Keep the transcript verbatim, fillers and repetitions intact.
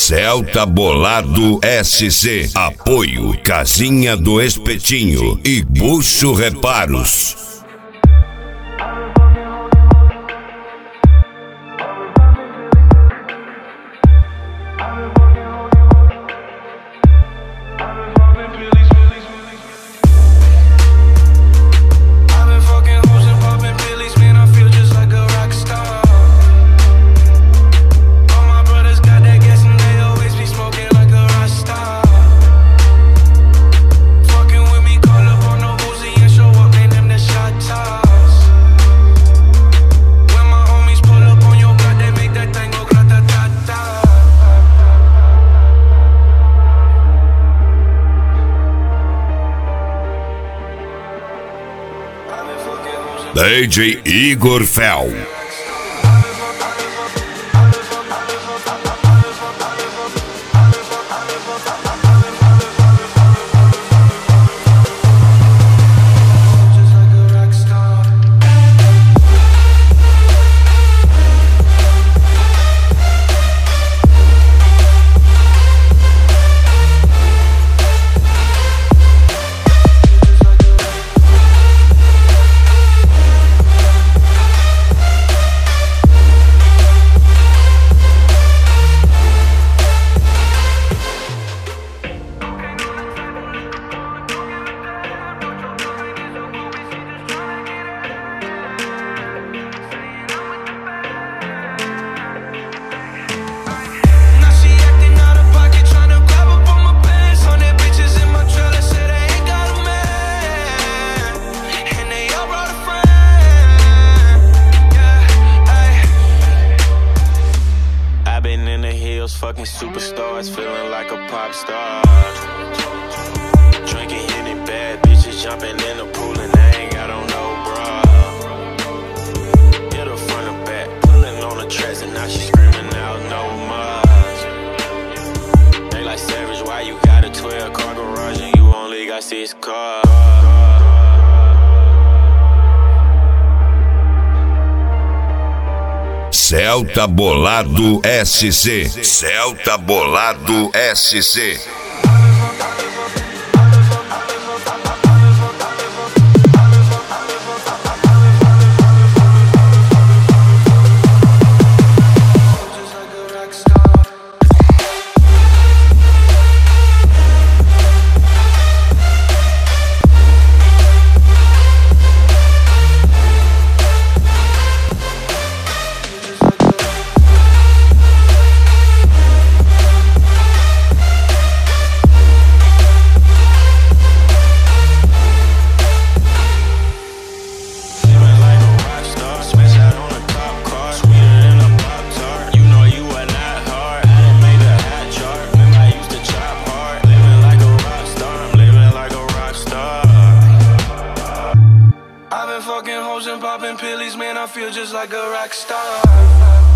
Celta Bolado S C. Apoio Casinha do Espetinho e Bucho Reparos. D J Igor Fel. Fucking superstars, feeling like a pop star. Drinking any bad bitches, jumping in the pool and they ain't got on no bra. Hit her front and back, pulling on the tracks and now she screaming out no more. They like Savage, why you got a twelve car garage and you only got six cars? Celta Bolado S C. Celta Bolado S C. Fucking hoes and popping pillies, man, I feel just like a rock star.